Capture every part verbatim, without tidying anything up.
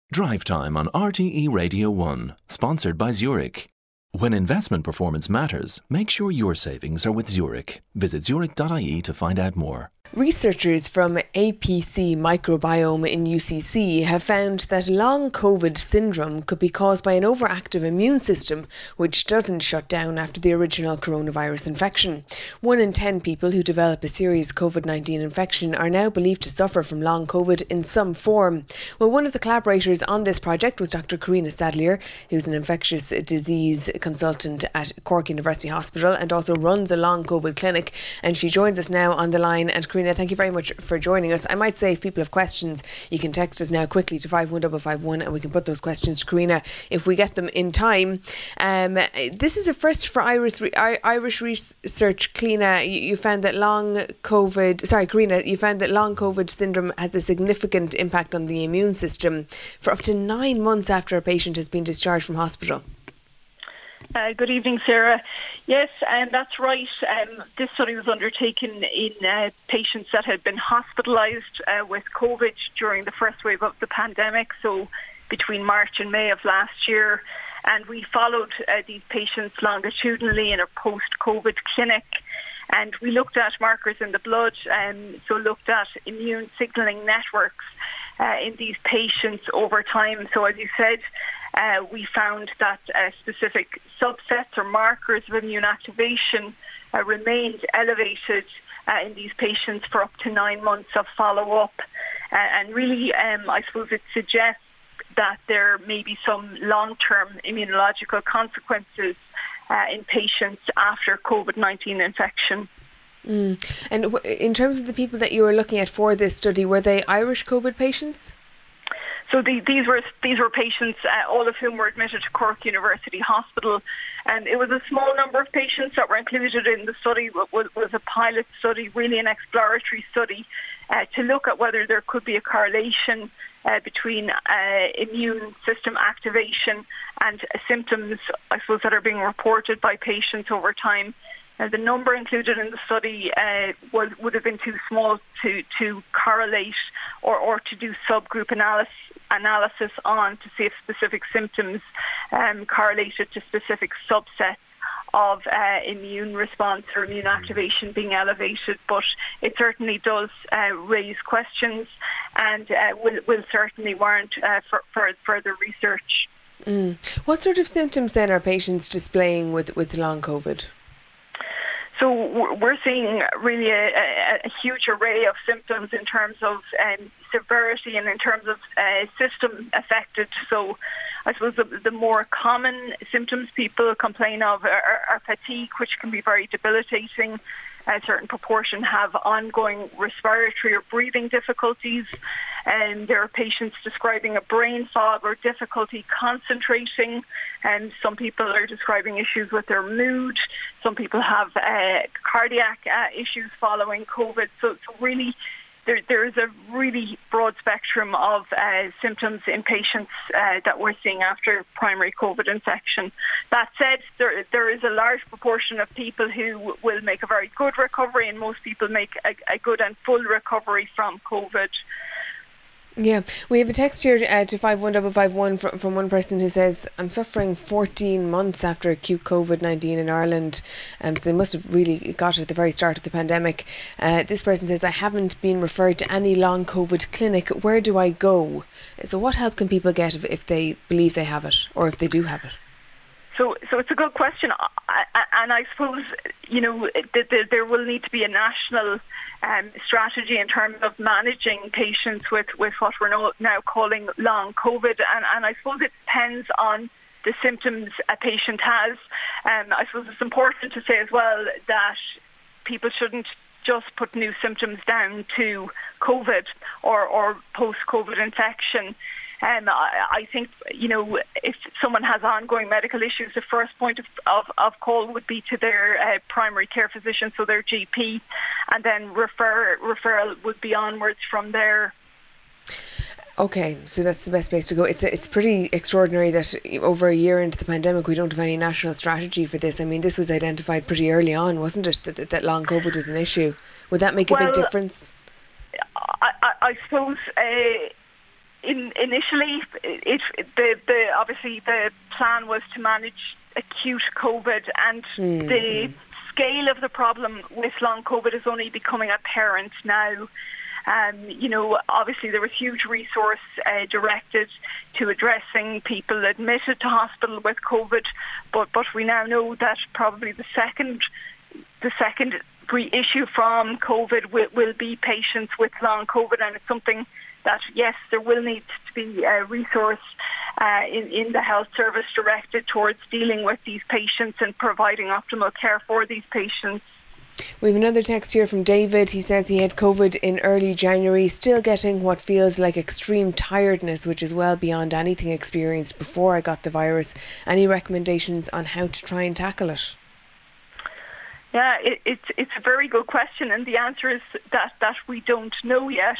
Drive Time on R T E Radio one, sponsored by Zurich. When investment performance matters, make sure your savings are with Zurich. Visit zurich dot I E to find out more. Researchers from A P C Microbiome in U C C have found that long COVID syndrome could be caused by an overactive immune system which doesn't shut down after the original coronavirus infection. One in ten people who develop a serious COVID nineteen infection are now believed to suffer from long COVID in some form. Well, one of the collaborators on this project was Doctor Karina Sadlier, who's an infectious disease consultant at Cork University Hospital and also runs a long COVID clinic, and she joins us now on the line. And Karina, thank you very much for joining us. I might say, if people have questions, you can text us now quickly to five one five five one and we can put those questions to Karina if we get them in time. Um, this is a first for Irish Irish research. Karina, you found that long COVID, sorry Karina, you found that long COVID syndrome has a significant impact on the immune system for up to nine months after a patient has been discharged from hospital. Uh, good evening, Sarah. Yes, and um, that's right. Um, this study was undertaken in uh, patients that had been hospitalised uh, with COVID during the first wave of the pandemic, so between March and May of last year. And we followed uh, these patients longitudinally in a post-COVID clinic. And we looked at markers in the blood, and so looked at immune signalling networks uh, in these patients over time. So as you said, Uh, we found that uh, specific subsets or markers of immune activation uh, remained elevated uh, in these patients for up to nine months of follow-up. Uh, and really, um, I suppose it suggests that there may be some long-term immunological consequences uh, in patients after COVID nineteen infection. Mm. And w- in terms of the people that you were looking at for this study, were they Irish COVID patients? So the, these were these were patients, uh, all of whom were admitted to Cork University Hospital, and it was a small number of patients that were included in the study. It was, was a pilot study, really an exploratory study, uh, to look at whether there could be a correlation uh, between uh, immune system activation and uh, symptoms, I suppose, that are being reported by patients over time. Uh, the number included in the study uh, was, would have been too small to, to correlate or, or to do subgroup analysis, analysis on to see if specific symptoms um, correlated to specific subsets of uh, immune response or immune activation being elevated. But it certainly does uh, raise questions and uh, will, will certainly warrant uh, for, for further research. Mm. What sort of symptoms then are patients displaying with, with long COVID? So we're seeing really a, a, a huge array of symptoms in terms of um, severity and in terms of uh, system affected. So I suppose the, the more common symptoms people complain of are, are fatigue, which can be very debilitating. A certain proportion have ongoing respiratory or breathing difficulties, and there are patients describing a brain fog or difficulty concentrating, and some people are describing issues with their mood. Some people have uh, cardiac uh, issues following COVID. So, so really, there, there is a really broad spectrum of uh, symptoms in patients uh, that we're seeing after primary COVID infection. That said, there, there is a large proportion of people who will make a very good recovery, and most people make a, a good and full recovery from COVID. Yeah, we have a text here uh, to five one five five one from, from one person who says, I'm suffering fourteen months after acute COVID nineteen in Ireland. Um, so they must have really got it at the very start of the pandemic. Uh, this person says, I haven't been referred to any long COVID clinic. Where do I go? So what help can people get if, if they believe they have it, or if they do have it? So, so it's a good question, and I suppose, you know, there will need to be a national um, strategy in terms of managing patients with, with what we're now calling long COVID, and, and I suppose it depends on the symptoms a patient has. Um, I suppose it's important to say as well that people shouldn't just put new symptoms down to COVID or, or post-COVID infection. Um, I, I think, you know, if someone has ongoing medical issues, the first point of, of, of call would be to their uh, primary care physician, so their G P, and then refer, referral would be onwards from there. Okay, so that's the best place to go. It's it's pretty extraordinary that over a year into the pandemic we don't have any national strategy for this. I mean, this was identified pretty early on, wasn't it, that, that, that long COVID was an issue? Would that make a well, big difference? I, I, I suppose... Uh, in, initially, it, the, the obviously the plan was to manage acute COVID, and mm-hmm. the scale of the problem with long COVID is only becoming apparent now. Um, you know, obviously there was huge resource uh, directed to addressing people admitted to hospital with COVID, but but we now know that probably the second the second issue from COVID will, will be patients with long COVID, and it's something that, yes, there will need to be a resource uh, in, in the health service directed towards dealing with these patients and providing optimal care for these patients. We have another text here from David. He says he had COVID in early January, still getting what feels like extreme tiredness, which is well beyond anything experienced before I got the virus. Any recommendations on how to try and tackle it? Yeah, it, it's it's a very good question, and the answer is that, that we don't know yet.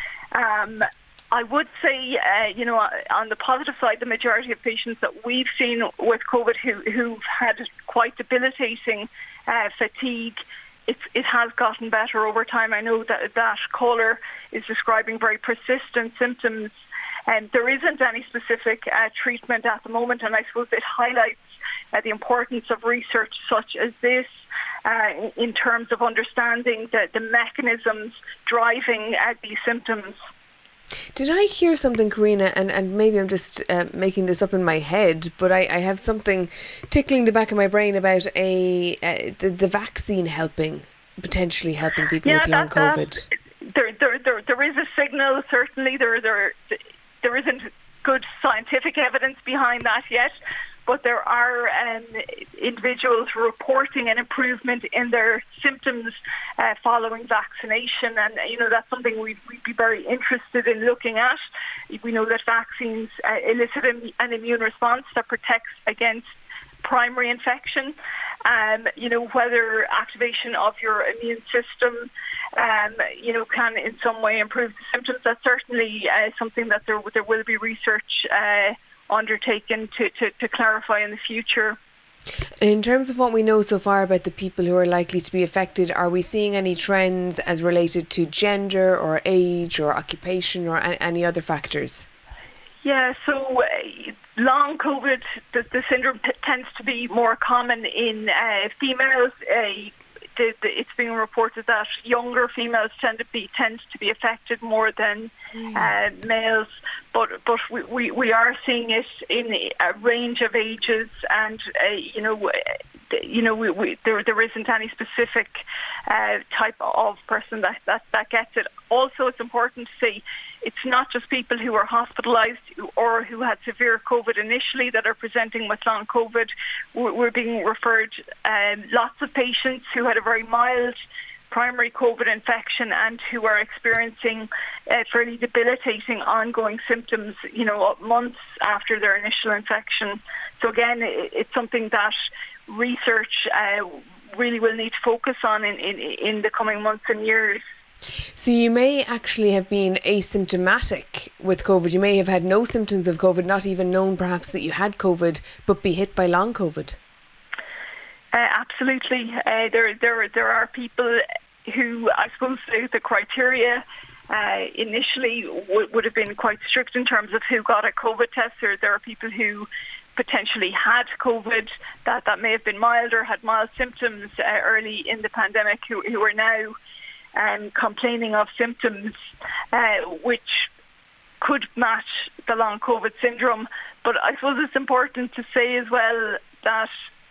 Um, I would say, uh, you know, on the positive side, the majority of patients that we've seen with COVID who, who've had quite debilitating uh, fatigue, It's, it has gotten better over time. I know that that caller is describing very persistent symptoms, and there isn't any specific uh, treatment at the moment, and I suppose it highlights uh, the importance of research such as this uh, in terms of understanding the, the mechanisms driving uh, these symptoms. Did I hear something, Karina, and, and maybe I'm just uh, making this up in my head, but I, I have something tickling the back of my brain about a uh, the, the vaccine helping, potentially helping people yeah, with long that, COVID? That, there, there, there, there is a signal, certainly. There, there, there isn't good scientific evidence behind that yet, but there are um, individuals reporting an improvement in their symptoms uh, following vaccination, and you know that's something we'd, we'd be very interested in looking at. We know that vaccines uh, elicit an immune response that protects against primary infection. Um, you know, whether activation of your immune system, um, you know, can in some way improve the symptoms. That's certainly uh, something that there there will be research Uh, undertaken to, to, to clarify in the future. In terms of what we know so far about the people who are likely to be affected, are we seeing any trends as related to gender or age or occupation or a- any other factors? Yeah, so uh, long COVID, the, the syndrome t- tends to be more common in uh, females. Uh, The, the, it's being reported that younger females tend to be tend to be affected more than mm. uh, males, but but we, we, we are seeing it in a range of ages, and uh, you know you know we, we, there there isn't any specific uh, type of person that, that that gets it. Also, it's important to say it's not just people who are hospitalised or who had severe COVID initially that are presenting with long COVID. We're being referred um, lots of patients who had a very mild primary COVID infection and who are experiencing uh, fairly debilitating ongoing symptoms, you know, months after their initial infection. So again, it's something that research uh, really will need to focus on in, in, in the coming months and years. So you may actually have been asymptomatic with COVID. You may have had no symptoms of COVID, not even known perhaps that you had COVID, but be hit by long COVID. Uh, absolutely. Uh, there, there, there are people who, I suppose, the, the criteria uh, initially w- would have been quite strict in terms of who got a COVID test. Or there are people who potentially had COVID that, that may have been mild or had mild symptoms uh, early in the pandemic who, who are now um, complaining of symptoms uh, which could match the long COVID syndrome. But I suppose it's important to say as well that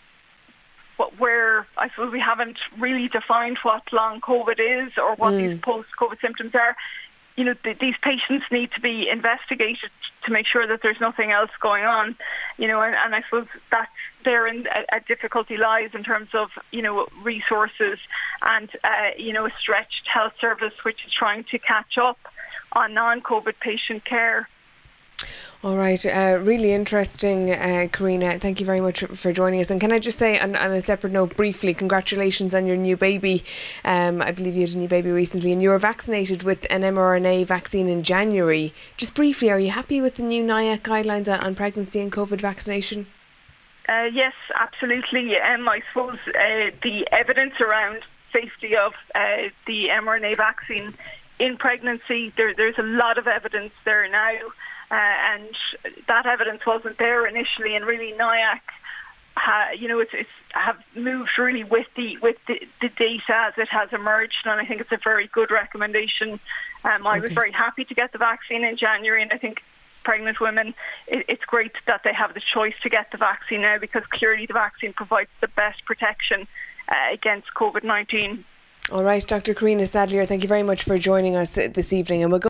But where I suppose we haven't really defined what long COVID is or what mm. these post-COVID symptoms are. You know, th- these patients need to be investigated to make sure that there's nothing else going on. You know, and, and I suppose that's therein a, a difficulty lies in terms of, you know, resources and, uh, you know, a stretched health service which is trying to catch up on non-COVID patient care. All right, uh, really interesting, uh, Karina. Thank you very much for joining us. And can I just say, on, on a separate note, briefly, congratulations on your new baby. Um, I believe you had a new baby recently, and you were vaccinated with an mRNA vaccine in January. Just briefly, are you happy with the new NIAC guidelines on, on pregnancy and COVID vaccination? Uh, yes, absolutely. Um, I suppose uh, the evidence around safety of uh, the mRNA vaccine in pregnancy, there, there's a lot of evidence there now. uh, and that evidence wasn't there initially, and really N I A C Ha, you know, it's, it's have moved really with the with the, the data as it has emerged, and I think it's a very good recommendation. Um, I okay. was very happy to get the vaccine in January, and I think pregnant women, it, it's great that they have the choice to get the vaccine now, because clearly the vaccine provides the best protection uh, against COVID nineteen. All right, Doctor Karina Sadlier, thank you very much for joining us this evening, and we'll go